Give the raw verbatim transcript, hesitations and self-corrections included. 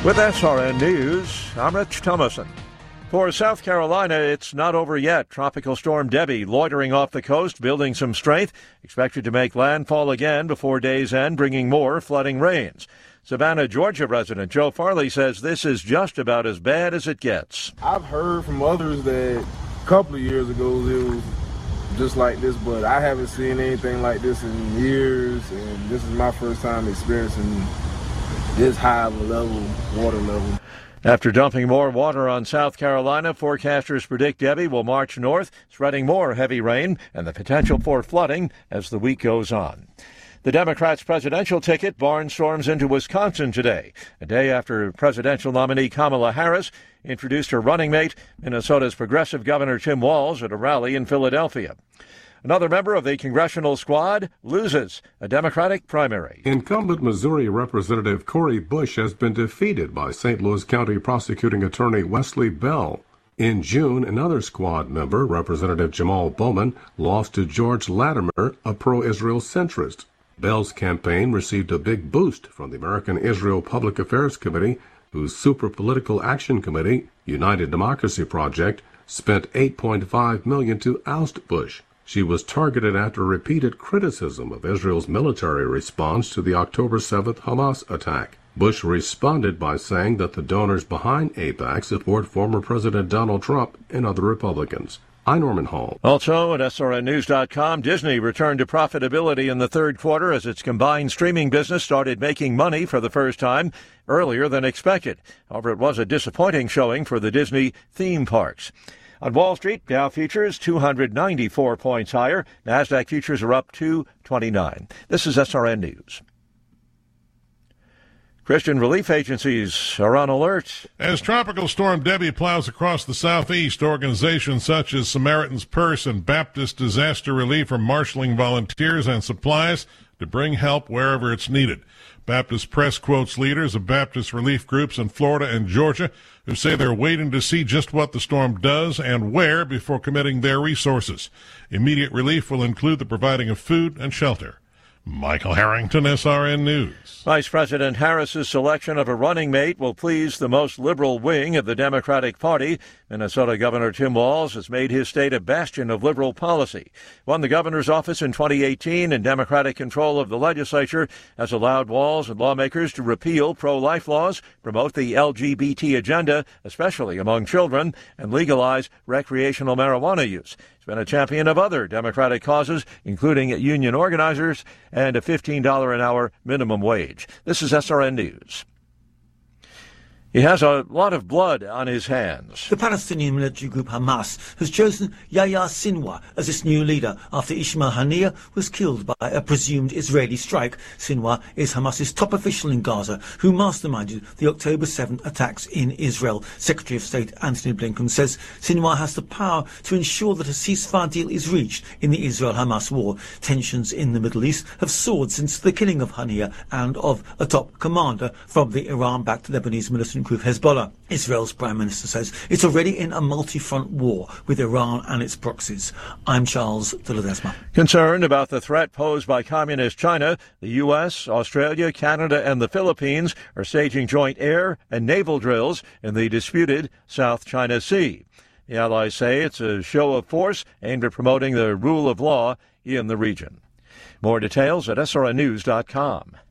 With S R N News, I'm Rich Thomason. For South Carolina, it's not over yet. Tropical Storm Debbie loitering off the coast, building some strength, expected to make landfall again before day's end, bringing more flooding rains. Savannah, Georgia resident Joe Farley says this is just about as bad as it gets. I've heard from others that a couple of years ago it was just like this, but I haven't seen anything like this in years, and this is my first time experiencing this high of a level, water level. After dumping more water on South Carolina, forecasters predict Debbie will march north, spreading more heavy rain and the potential for flooding as the week goes on. The Democrats' presidential ticket barnstorms into Wisconsin today, a day after presidential nominee Kamala Harris introduced her running mate, Minnesota's progressive Governor Tim Walz, at a rally in Philadelphia. Another member of the congressional squad loses a Democratic primary. Incumbent Missouri Representative Cori Bush has been defeated by Saint Louis County Prosecuting Attorney Wesley Bell. In June, another squad member, Representative Jamal Bowman, lost to George Latimer, a pro-Israel centrist. Bell's campaign received a big boost from the American Israel Public Affairs Committee, whose Super Political Action Committee, United Democracy Project, spent eight point five million dollars to oust Bush. She was targeted after repeated criticism of Israel's military response to the October seventh Hamas attack. Bush responded by saying that the donors behind AIPAC support former President Donald Trump and other Republicans. I'm Norman Hall. Also at S R N News dot com, Disney returned to profitability in the third quarter as its combined streaming business started making money for the first time earlier than expected. However, it was a disappointing showing for the Disney theme parks. On Wall Street, Dow futures two hundred ninety-four points higher. NASDAQ futures are up two twenty-nine. This is S R N News. Christian relief agencies are on alert. As Tropical Storm Debbie plows across the southeast, organizations such as Samaritan's Purse and Baptist Disaster Relief are marshaling volunteers and supplies to bring help wherever it's needed. Baptist Press quotes leaders of Baptist relief groups in Florida and Georgia who say they're waiting to see just what the storm does and where before committing their resources. Immediate relief will include the providing of food and shelter. Michael Harrington, S R N News. Vice President Harris's selection of a running mate will please the most liberal wing of the Democratic Party. Minnesota Governor Tim Walz has made his state a bastion of liberal policy. Won the governor's office in twenty eighteen, and Democratic control of the legislature has allowed Walz and lawmakers to repeal pro-life laws, promote the L G B T agenda, especially among children, and legalize recreational marijuana use. He's been a champion of other Democratic causes, including union organizers and a fifteen dollars an hour minimum wage. This is S R N News. He has a lot of blood on his hands. The Palestinian military group Hamas has chosen Yahya Sinwar as its new leader after Ismail Haniyeh was killed by a presumed Israeli strike. Sinwar is Hamas's top official in Gaza, who masterminded the October seventh attacks in Israel. Secretary of State Antony Blinken says Sinwar has the power to ensure that a ceasefire deal is reached in the Israel-Hamas war. Tensions in the Middle East have soared since the killing of Haniyeh and of a top commander from the Iran-backed Lebanese militant group Hezbollah. Israel's Prime Minister says it's already in a multi-front war with Iran and its proxies. I'm Charles de Ledesma. Concerned about the threat posed by communist China, the U S, Australia, Canada, and the Philippines are staging joint air and naval drills in the disputed South China Sea. The allies say it's a show of force aimed at promoting the rule of law in the region. More details at S R N News dot com.